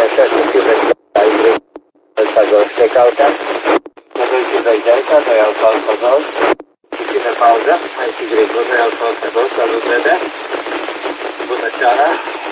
așa să fiu aici, Alfa Golf se caută. Doi Delta, 2 Alfa Alfa Golf. Puțină pauză, mai sigur, 2 Alfa Alfa Golf, salut, Bebe. Bună seara.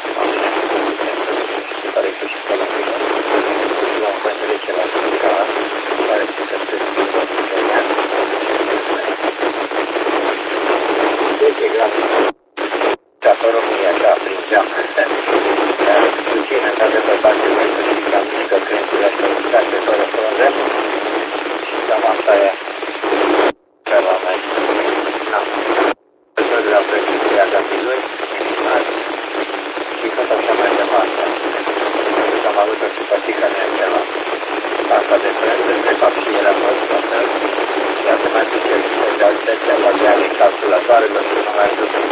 Pare că și pe la mine. Nu mai trece la Africa. Pare că se trece la Africa. 10 grade. Ca pe România, da, prin geam. Puțin, într-adevăr, parte mai să știi cam mică, crețurile astea uscate, fără frunze. Și cam asta e pe la noi. Da. Tot vreau să știi agapilui. Și tot așa mai departe. Pentru că am avut o simpatică în acela. Asta de frânză, de fapt și era fost, la fel. Ea se mai duce de astea la diale calculatoare, pentru că nu mai ajută în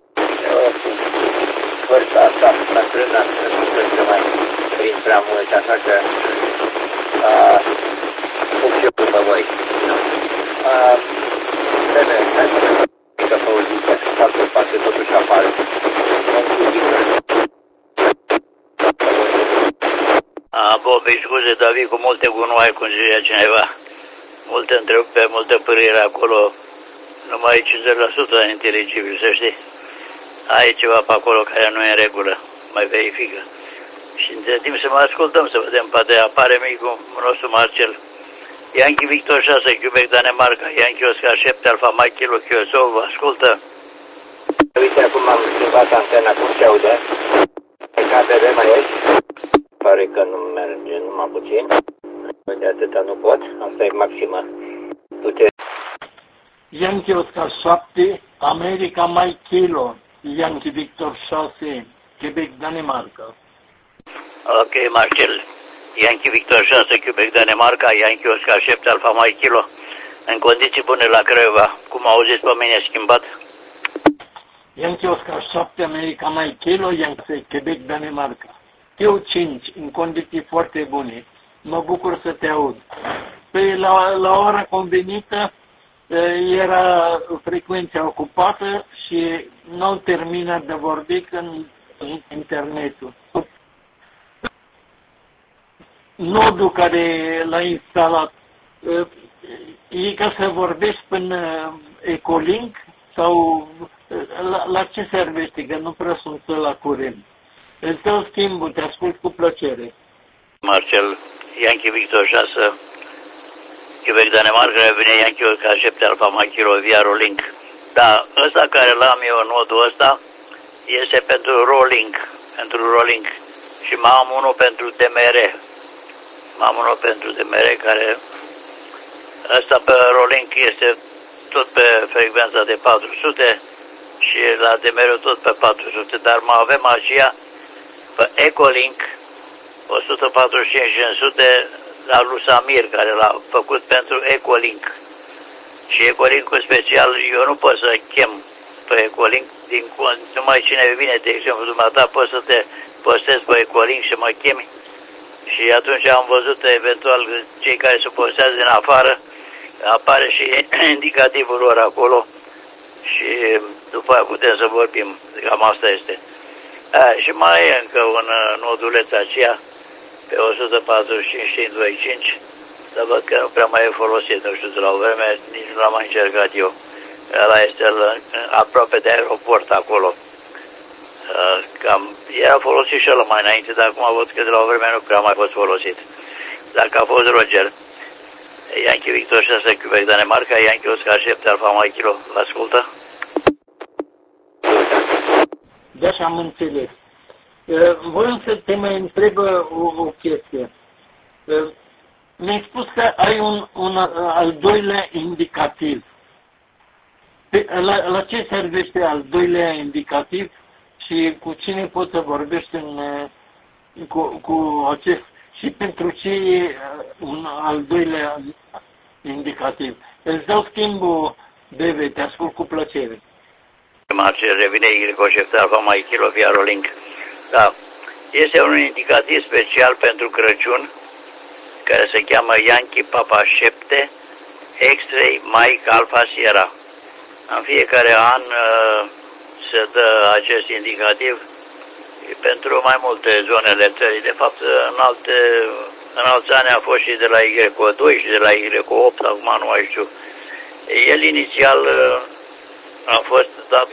vârsta asta, bătrână, nu trebuie să mai prind prea mult, așa că fug și eu după voi. Bine, hai să vedem că pe o zi, faptul poate totuși apare. Bobi, scuze, David, cu multe gunoaie, cum zicea cineva. Multe întreruperi, multă părere acolo, numai 50% inteligibil, să știi. Ai ceva pe acolo care nu e în regulă, mai verifică. Și între timp să mă ascultăm, să vedem, poate apare micul nostru Marcel. Yankee Victor 6, Quebec, Danemarca, Yankee Oscar 7, Alfa Mike Kilo, QSO, vă ascultă. Uite, acum am schimbat antena, cum se aude? KBB mai ești? Pare că nu merge numai puțin. De atâta nu pot, asta e maximă. Yankee Oscar 7, America Mike Kilo, Yankee Victor 6, Quebec, Danemarca. Ok, Marcel. Yankee Victor 6, Quebec, Danemarca, Yankee Oscar 7, Alfa Mike Kilo. În condiții bune la Craiova. Cum auziți pe mine schimbat? Yankee Oscar 7, America Mike Kilo, Yankee Quebec, Danemarca. Eu 5, în condiții foarte bune. Mă bucur să te aud. Păi la ora convenită era frecvența ocupată și nu terminat de vorbit în internetul. Nodul care l-a instalat, e ca să vorbești până Ecolink sau la ce servește, că nu prea sunt la curent. Îl tău schimbul, te ascult cu plăcere. Marcel, Yankee Victor 6, Quebec, Danemarca, vine Yankee Oscar 7, Alfa Mike Kilo, via Rolink. Da, ăsta care l-am eu, nodul ăsta, este pentru Rolink. Și mai am unul pentru DMR. Care ăsta pe Rolink este tot pe frecvența de 400 și la DMR tot pe 400, dar mai avem aceea pe Ecolink 145-500 la lui Samir, care l-a făcut pentru Ecolink. Și Ecolink-ul special, eu nu pot să chem pe Ecolink, numai cine vine, de exemplu, dumneata, poți să te postezi pe Ecolink și mă chemi. Și atunci am văzut, eventual, cei care se postează din afară, apare și indicativul lor acolo și după aia putem să vorbim, cam asta este. Și mai e încă un noduleț aceea, pe 145-525, dar văd că nu prea mai e folosit, nu știu, de la o vreme, nici nu l-am mai încercat eu. Ăla este aproape de aeroport acolo. Cam era folosit și ăla mai înainte, dar acum văd că de la o vreme nu prea mai fost folosit. Dacă a fost Roger, Yankee Victor 6, Quebec, Danemarca, Yankee Oscar 7, Alfa Mike Kilo, vă ascultă? Da, și am înțeles. Vreau să te mai întreb o chestie. Mi-ai spus că ai un al doilea indicativ. La ce servește al doilea indicativ și cu cine poți să vorbești cu acest și pentru ce e un al doilea indicativ? Îți dau schimbul, Bebe, te ascult cu plăcere. Marcel, revine Iricoșef, Alfa Mike Kilo, via Rolink. Da, este un indicativ special pentru Crăciun, care se cheamă Yankee Papa 7, X-Ray Mike Alpha Sierra. În fiecare an se dă acest indicativ. pentru mai multe zonele țării. De fapt, în alți ani a fost și de la Y2 și de la Y8, acum nu mai știu. El inițial a fost dat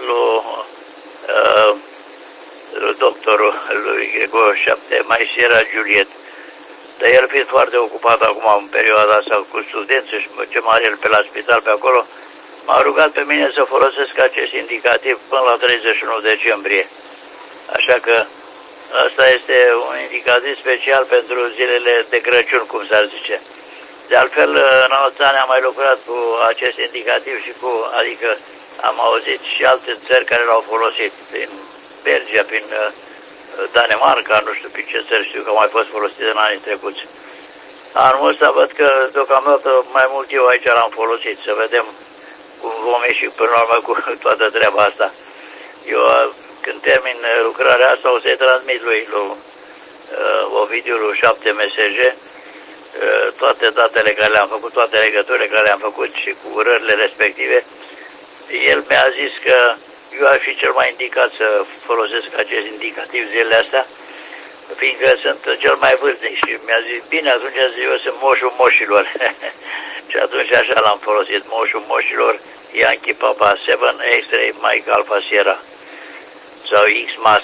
lui doctorul lui Y7, mai Sierra Juliet. Dar el fiind foarte ocupat acum în perioada asta cu studenții și ce mare el pe la spital pe acolo, m-a rugat pe mine să folosesc acest indicativ până la 31 decembrie. Așa că asta este un indicativ special pentru zilele de Crăciun, cum s-ar zice. De altfel, în alți ani am mai lucrat cu acest indicativ și adică am auzit și alte țări care l-au folosit, prin Belgia, prin Danemarca, nu știu prin ce țări, știu că au mai fost folosite în anii trecuți. Anul ăsta văd că deocamdată mai mult eu aici l-am folosit, să vedem cum vom ieși până la urmă cu toată treaba asta. Eu când termin lucrarea asta o să-i transmit lui Ovidiu 7 mesaje, toate datele care le-am făcut, toate legăturile care le-am făcut și cu urările respective. El mi-a zis că eu aș fi cel mai indicat să folosesc acest indicativ zilele astea, fiindcă sunt cel mai vârstnic și mi-a zis, bine, atunci eu sunt moșul moșilor. Și atunci așa l-am folosit, moșul moșilor, Yankee Papa 7 X-Ray Mike Alpha Sierra sau X-Mas.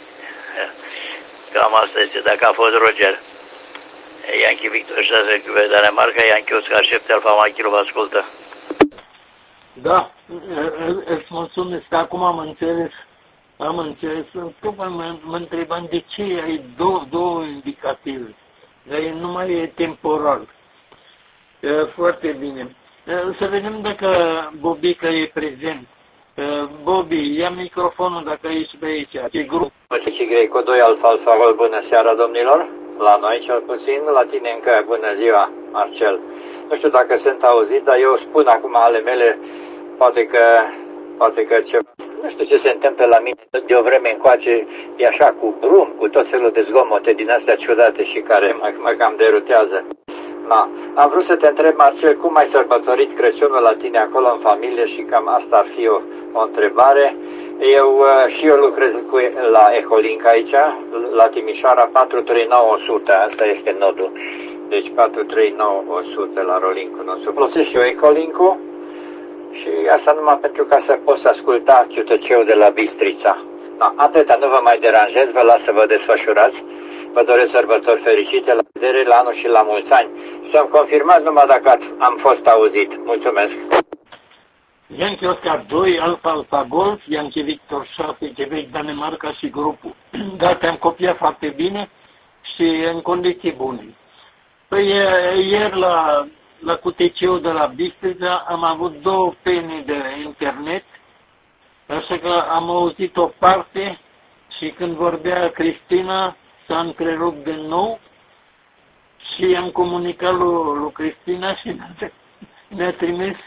Cam asta este, dacă a fost Roger. Yankee Victor 6 Quebec Danemarca, Yankee Oscar 7 Alpha Mike Kilo vă ascultă. Da, îți mulțumesc, acum am înțeles. Tocmai mă întrebam de ce ai două indicative, dar nu mai e temporal. Foarte bine. Să vedem dacă Bobica e prezent. Bobby, ia microfonul dacă ești pe aici. Ce grup? Și cu 2 Alfa Alfa Gol, bună seara domnilor. La noi cel puțin, la tine încă bună ziua, Marcel. Nu știu dacă sunt auzit, dar eu spun acum ale mele, poate că ceva. Nu știu ce se întâmplă la mine de o vreme încoace, e așa cu brum, cu tot felul de zgomote din astea ciudate și care mă cam derutează. Da. Am vrut să te întreb, Marcel, cum ai sărbătorit Crăciunul la tine acolo în familie și cam asta ar fi o întrebare. Eu lucrez la Ecolink aici, la Timișoara, 439100, asta este nodul. Deci 439100 la Rolink-ul nostru. Folosesc și eu Ecolink-ul și asta numai pentru ca să pot să asculta Chiutăceu de la Bistrița. Da, atâta, nu vă mai deranjez, vă las să vă desfășurați. Vă doresc sărbători fericite, la vedere, la anul și la mulți ani. Să-mi confirmați numai dacă am fost auzit. Mulțumesc. Yankee Oscar 2, Alfa Alfa Golf, Yankee Victor 6, Quebec, Danemarca și grupul. Da, te-am copiat foarte bine și în condiții bune. Păi ieri la QTC-ul de la Bistrița am avut 2 pene de internet, așa că am auzit o parte și când vorbea Cristina s-a întrerupt de nou și am comunicat lui Cristina și ne-a trimis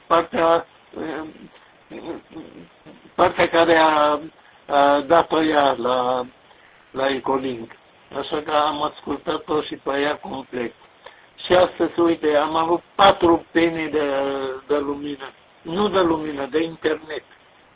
partea care a dat-o ea la Ecolink. Așa că am ascultat-o și pe ea complet. Și astăzi, uite, am avut 4 pene de lumină. Nu de lumină, de internet.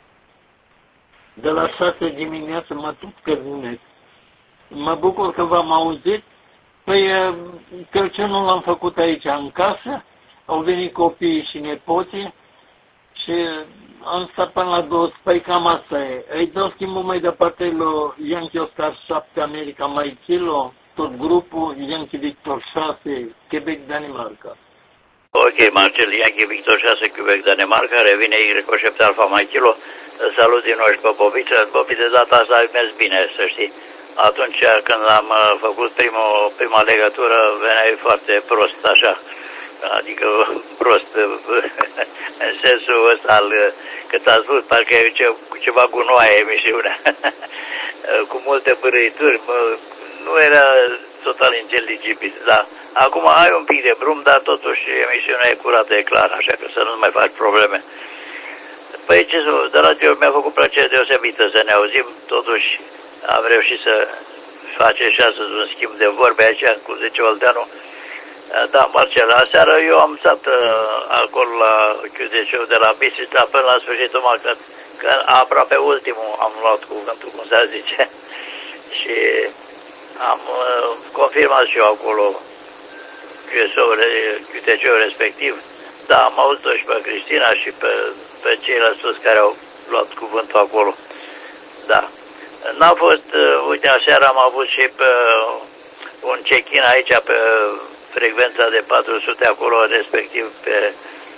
De la 6 dimineață mă tot căzunesc. Mă bucur că v-am auzit. Păi, Crăciunul l-am făcut aici, în casă. Au venit copiii și nepoții. Și am stat până la 2. Păi cam asta e. Îi dau schimbul mai departe lui Yankee Oscar 7 America Mai Kilo, tot grupul Yankee Victor 6 Quebec Danemarca. Ok, Marcel, Yankee Victor 6 Quebec Danemarca, revine Y7 Alpha Mai Kilo. Salut din nou și pe Bobiță. Bobi, de data asta a mers bine, să știi. Atunci când am făcut prima legătură, veneai foarte prost, așa. Adică prost, în sensul ăsta că ți-a spus, parcă e ceva gunoaie emisiunea, cu multe bărâituri, nu era total inteligibil, dar acum ai un pic de brum, dar totuși emisiunea e curată, e clar, așa că să nu mai faci probleme. Păi ce să, dragilor, mi-a făcut plăcere deosebită să ne auzim, totuși am reușit să facem și astăzi un schimb de vorbe aici, cum zice Olteanu. Da, Marcel, aseară eu am stat acolo la QTC-ul de la Bistrița până la sfârșitul că aproape ultimul am luat cuvântul, cum se zice. și am confirmat și eu acolo QTC-ul respectiv. Da, am auzit-o și pe Cristina și pe ceilalți toți care au luat cuvântul acolo. Da. N-a fost, uite, aseară am avut și pe un check-in aici pe frecvența de 400 acolo, respectiv pe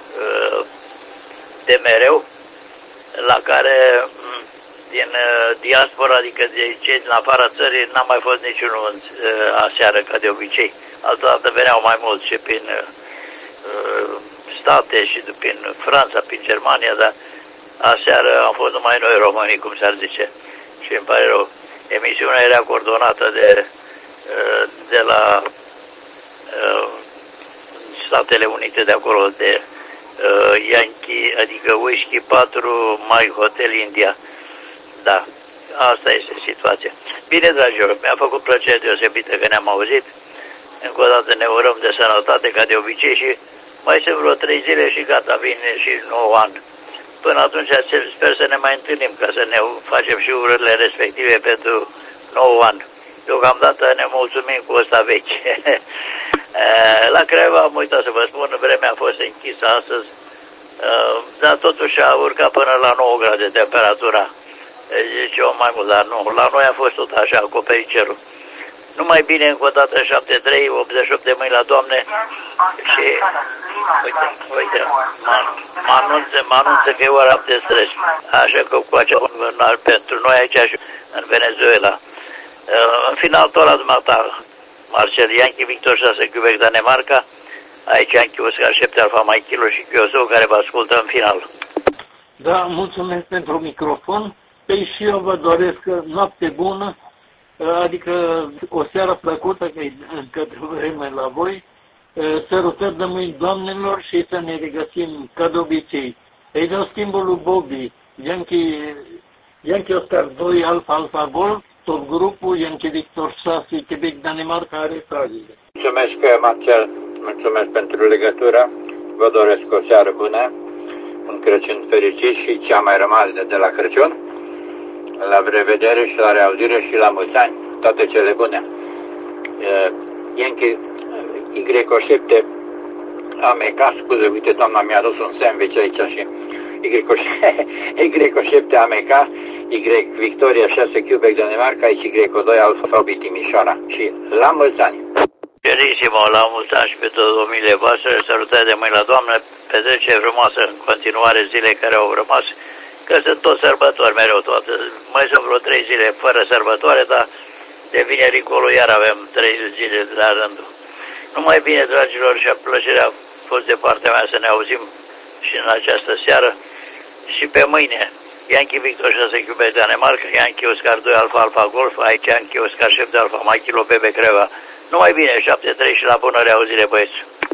de mereu, la care din diaspora, adică de cei din afara țării, n-a mai fost niciunul aseară, ca de obicei. Altădată veneau mai mulți și prin state și prin Franța, prin Germania, dar aseară am fost numai noi românii, cum s-ar zice. Și îmi pare rău. Emisiunea era coordonată de la Statele Unite de acolo, de Yankee, adică Whisky 4, My Hotel India. Da, asta este situația. Bine, dragilor, mi-a făcut plăcere deosebită că ne-am auzit. Încă o dată ne urăm de sănătate, ca de obicei, și mai sunt vreo 3 zile și gata, vine și 9 ani. Până atunci sper să ne mai întâlnim, ca să ne facem și urările respective pentru 9 ani. Deocamdată ne mulțumim cu ăsta vechi. La Craiova am uitat să vă spun, vremea a fost închisă astăzi, dar totuși a urcat până la 9 grade temperatura. Deci eu mai mult, dar nu. La noi a fost tot așa, acoperit cerul. Numai bine, încă o dată, 7-3, 88 de mâini la Doamne. Și, uite, mă anunță că e ora 18. Așa că cu acea pentru noi aici și în Venezuela. În final, tot la dumneata, Marcel Yankee, Victor 6, Quebec, Danemarca. Aici Yankee, Oscar 7, Alfa, Mike Kilo și Chiosou, care vă ascultă în final. Da, mulțumesc pentru microfon. Păi și eu vă doresc noapte bună, adică o seară plăcută, că e încă vreme la voi. Sărutări de mâini doamnelor și să ne regăsim ca de obicei. Îi dau schimbul lui Bobby, Yankee Oscar 2, Alfa, Alfa Golf, tot grupul, Yankee Victor 6, Quebec, Danemarca, are fragile. Mulțumesc, Marcel, mulțumesc pentru legătură, vă doresc o seară bună, un Crăciun fericit și ce a mai rămas de la Crăciun. La revedere și la reauzire și la mulți ani, toate cele bune. Yankee Y7 AMK, scuze, uite, doamna mi-a adus un sandwich aici și Y7 AMK, Y Victoria 6 Quebec Danemarca, Y2 Alfa Fabi Timișoara și la mulți ani. Gerissimo, la mulți ani și pe toată familiile voastre, salutări de mâini la Doamne, petrecere frumoasă în continuare zile care au rămas, că sunt tot sărbători mereu toate. Mai sunt vreo 3 zile fără sărbătoare, dar de vineri încolo iar avem 3 zile la rândul. Numai bine, dragilor, și plăcerea a fost de partea mea să ne auzim și în această seară și pe mâine. Yankee Victor 6 Quebec Danemarca, Yankee Oscar 2 Alfa Alfa Golf, aici Yankee Oscar 7 Alfa Mike Kilo Bebe Creva. Numai bine, 7-3 și la bună reauzire, băieți.